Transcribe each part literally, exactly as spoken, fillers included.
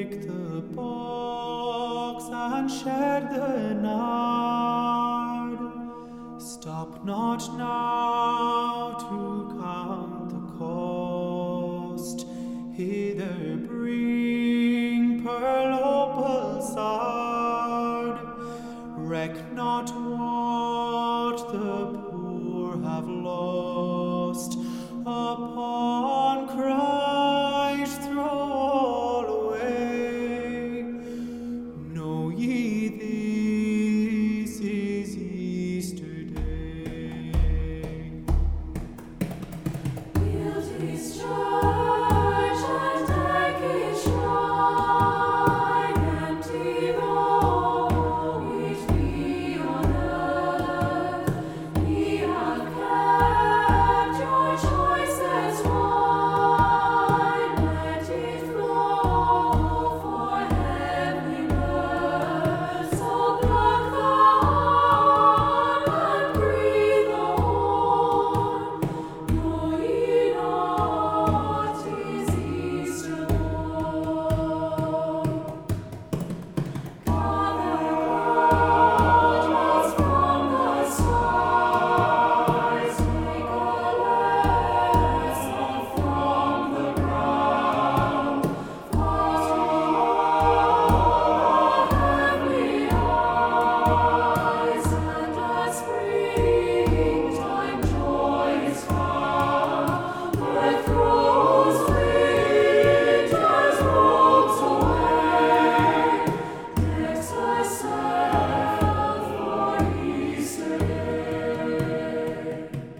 break the box and shed the nard. Stop not now to count the cost. Hither bring pearl opal sard. Reck not what the poor have lost. Upon Christ throw all away. Know ye this is Easter Day. Guilty's church and deck is shrine, empty though it be on earth, ye have kept your choicest wine. Let it flow for heavenly birth. So pluck the harp and breathe the horn. Know ye not 'tis Easter morn? Gather clouds from the skies, take a lesson from the ground. Fasten heavenly eyes, and as springtime joy is found. Earth throws winter's robes away, decks herself for Easter Day.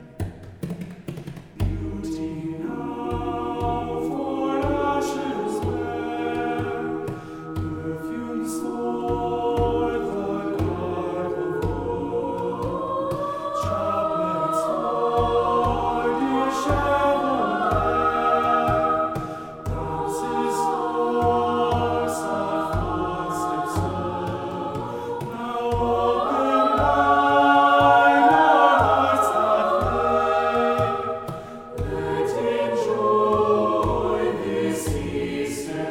Beauty now for ashes wear, perfumes for the garb of woe, chaplets for disheveled hair, dances for soft footsteps slow. Now open thine our hearts that play. Let enjoy this Easter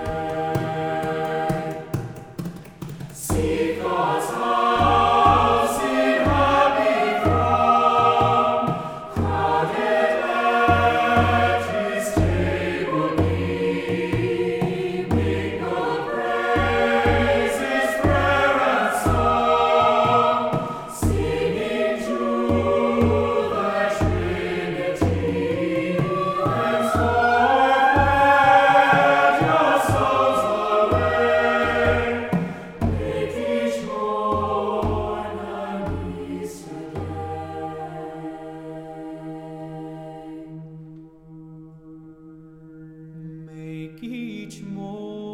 Day. Seek God's house in happy throng, crowded at His table be. Mingled praises, prayer and song, singing to the Trinity. Henceforth let your souls away, making join an Easter Day. Make each morn